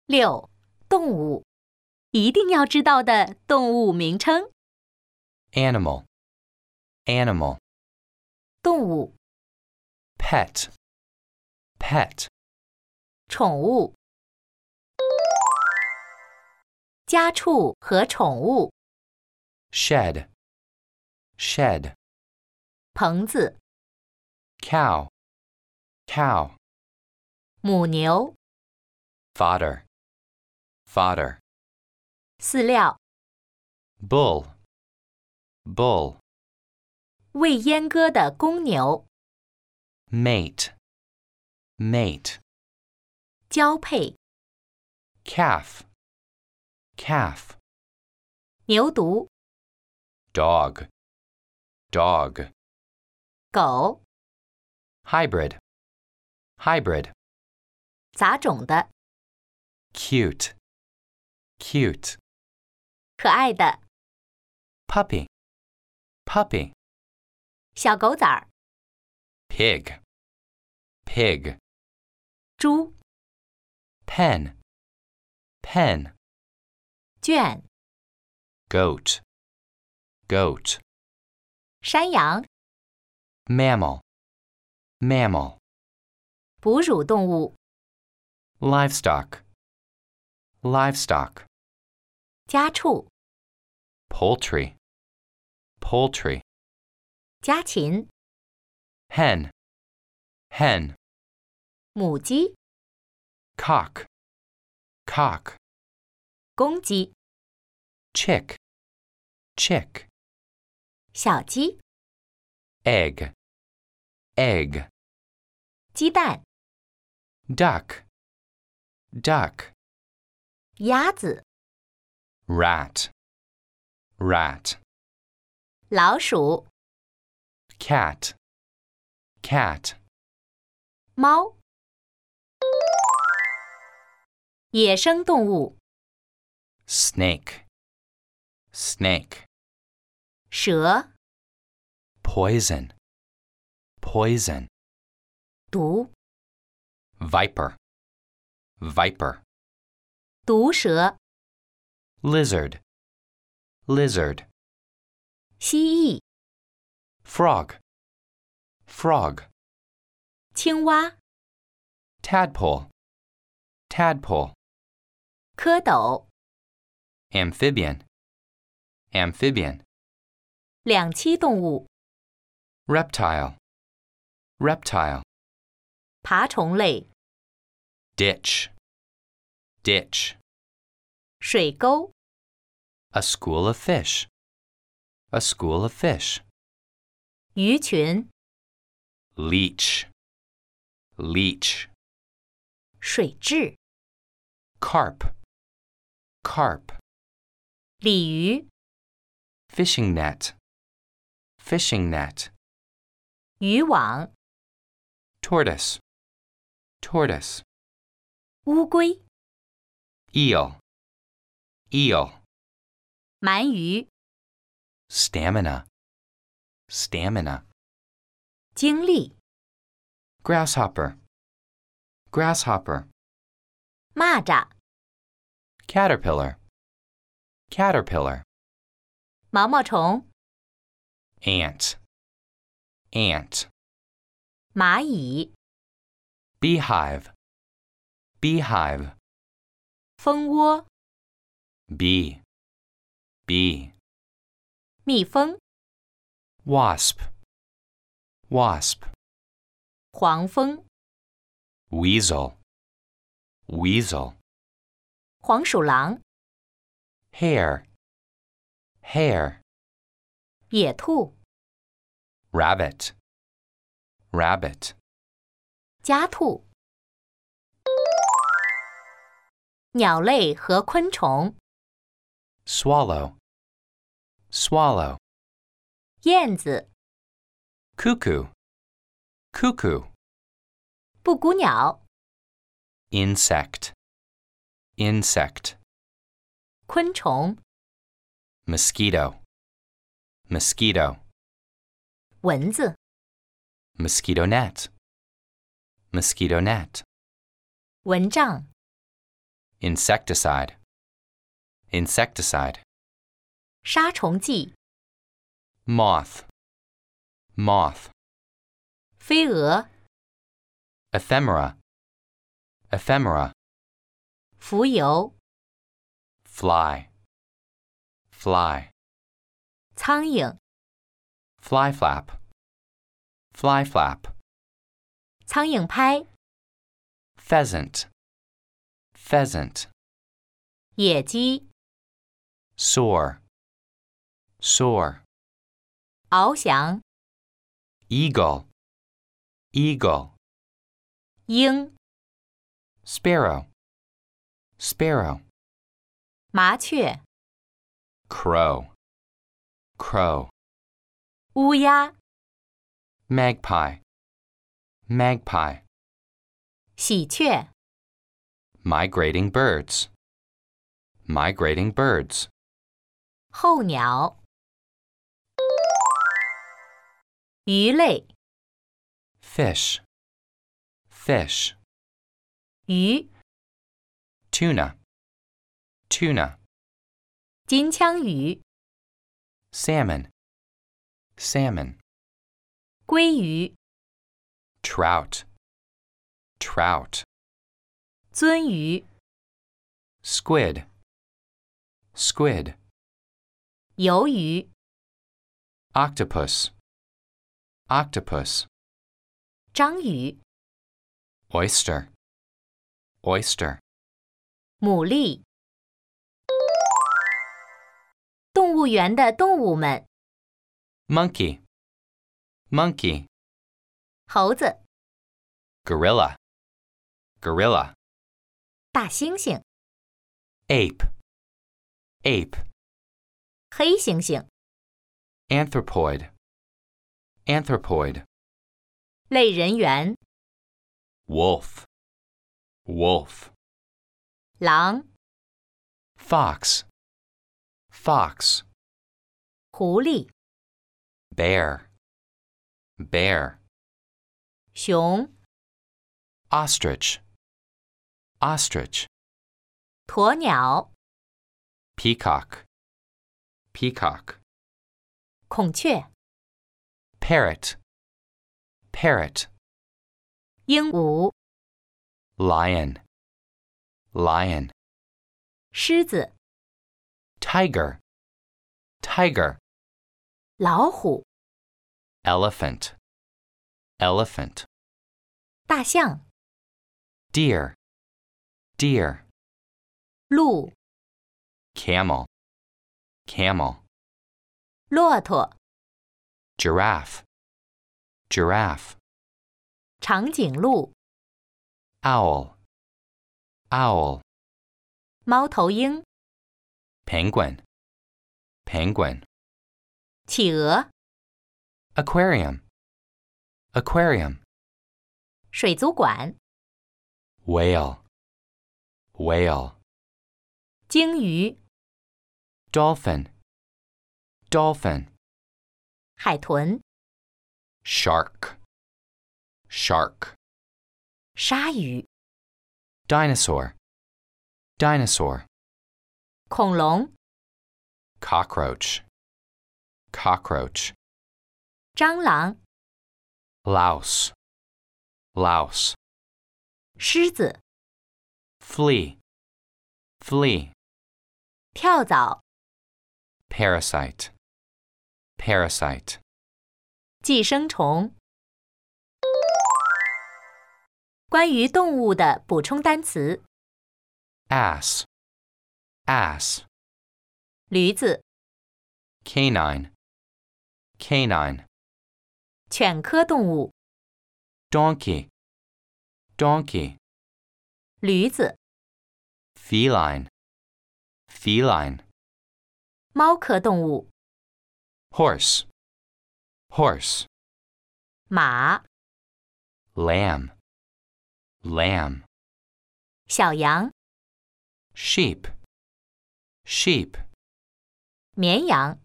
6. 动物，一定要知道的动物名称。 Animal. Animal. 动物， Pet. Pet. 宠物，家畜和宠物， Shed. Shed. 棚子， Cow. Cow. 母牛， Fodder. Fodder. 饲料， Bull. Bull. 喂阉割的公牛， Mate. Mate. 交配， Calf. Calf. 牛犊， Dog. Dog. 狗， Hybrid. Hybrid. 杂种的， Cute. Cute. 可爱的， Puppy. Puppy. 小狗崽儿， Pig. Pig. 猪， Pen. Pen. 圈， Goat. Goat. 山羊， Mammal. Mammal. 哺乳动物， Livestock. Livestock. 家畜， Poultry. Poultry. 家禽， Hen. Hen. 母鸡， Cock. Cock. 公鸡， Chick. Chick. 小鸡， Egg. Egg. 鸡蛋， Duck. Duck. 鸭子， Rat. Rat. 老鼠， Cat. Cat. 猫。野生动物， Snake. Snake. 蛇， Poison. Poison. 毒， Viper. Viper. 毒蛇， Lizard. Lizard. 蜥蜴， Frog. Frog. 青蛙， Tadpole. Tadpole. 蝌蚪， Amphibian. Amphibian. 两栖动物， Reptile. Reptile. 爬虫类， Ditch. Ditch. 水沟， A school of fish. A school of fish. 鱼群， Leech. Leech. 水蛭， Carp. Carp. 鲤鱼， Fishing net. Fishing net. 渔网， Tortoise. Tortoise. 乌龟， Eel. Eel. 鳗鱼， Stamina. Stamina. 精力， Grasshopper. Grasshopper. 蚂蚱， Caterpillar. Caterpillar. 毛毛虫， Ant. Ant. 蚂蚁， Beehive. Beehive. 蜂窝， Bee. Bee. 蜜蜂， Wasp. Wasp. 黄蜂， Weasel. Weasel. 黄鼠狼， Hare. Hare. 野兔， Rabbit. Rabbit. 家兔。鸟类和昆虫， Swallow. Swallow. 燕子， Cuckoo. Cuckoo. 布谷鸟， Insect. Insect. 昆虫， Mosquito. Mosquito. 蚊子， Mosquito net. Mosquito net. 蚊帐， insecticide, insecticide, 杀虫剂， moth, moth, 飞蛾， ephemera, ephemera, 浮游， fly, fly, 苍蝇， fly flap, fly flap, 苍蝇拍， pheasant, pheasant, 野鸡， soar, soar, 翱翔， eagle, eagle, 鹰， sparrow, sparrow, 麻雀， crow, crow, 乌鸦， magpie, magpie, 喜鹊， migrating birds, migrating birds, 候鸟，鱼类， fish, fish, 鱼， tuna, tuna, 金枪鱼， salmon, salmon, 鲑鱼， trout, trout, 鳟鱼， squid, squid, 鱿鱼， octopus, octopus, 章鱼， oyster, oyster, 牡蛎。动物园的动物们， monkey, monkey, 猴子， gorilla, gorilla, 大猩猩， ape, ape, 黑猩猩， anthropoid, anthropoid, 类人猿， wolf, wolf, 狼， fox, fox, 狐狸， bear, bear, 熊， ostrich, ostrich, 鸵鸟， peacock, peacock, 孔雀， parrot, parrot, 鹦鹉， lion, lion, 狮子， tiger, tiger, 老虎， elephant, elephant, 大象， deer, deer, 鹿， camel, camel, 骆驼， giraffe, giraffe, 长颈鹿， owl, owl, 猫头鹰， penguin, penguin, 企鹅， aquarium, aquarium, 水族馆， whale, whale, 鲸鱼， dolphin, dolphin, 海豚， shark, shark, 鲨鱼， dinosaur, dinosaur, 恐龙， cockroach, cockroach, 蟑螂， louse, louse, 狮子， flea, flea, 跳蚤， parasite, parasite, 寄生虫。关于动物的补充单词： ass, ass, 驴子， canine, canine, 犬科动物， donkey, donkey, 驴子， feline, feline, 猫科动物， horse, horse, 马， lamb, lamb, 小羊， sheep, sheep, 绵羊。